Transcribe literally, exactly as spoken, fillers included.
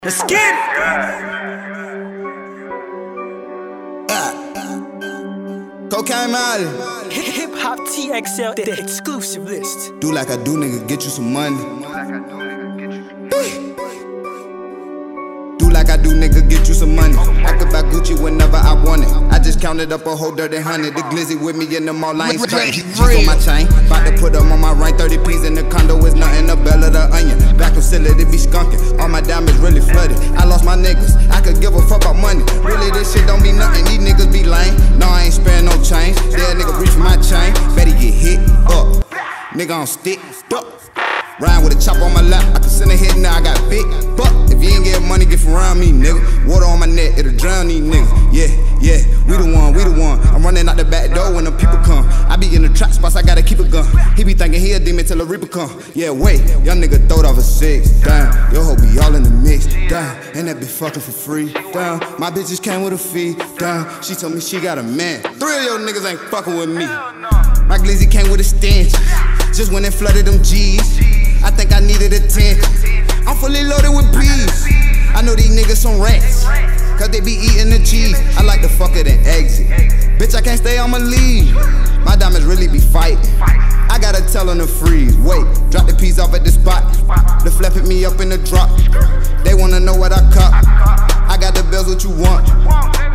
Let's get it! Cocaine Molly. Hip Hop T X L, the exclusive list. Do like I do, nigga, get you some money. Do like I do, nigga, get you some money. I could buy Gucci whenever I want it. I just counted up a whole dirty hundred. The glizzy with me in the mall lines. She's on my chain, bout to put them on my ring. Thirty P's in the condo is nothing, the bell of the onion. Vacuum seal it, it be skunking. All my diamonds really flooded. I lost my niggas, I could give a fuck about money. Really, this shit don't be nothing, these niggas be lame. No, I ain't sparing no change. Yeah, nigga reach for my chain, better get hit up. Nigga on stick, up. Ride with a chop on my lap, I can send a hit now, I got big buck. If you ain't get money, get from around me, nigga. Water on my neck, it'll drown these niggas. Yeah, yeah, we the one, we the one. I'm running out the back door when the people come. I be in the trap spots, I gotta keep a gun. He be thinking he a demon till the reaper come. Yeah, wait, young nigga throwed off a six. Damn, your hoe be all in the mix. Damn, and that bitch fucking for free. Damn, my bitches came with a fee. Damn, she told me she got a man. Three of your niggas ain't fucking with me. My glizzy came with a stench. Just when they flooded them G's, I think I needed attention. I'm fully loaded with bees. I know these niggas some rats, cause they be eating the cheese. I like to fuck it and exit. Bitch, I can't stay, I'ma leave. My diamonds really be fighting. I gotta tell them to freeze. Wait, drop the piece off at the spot. The flap hit me up in the drop. They wanna know what I cop. I got the bells, what you want.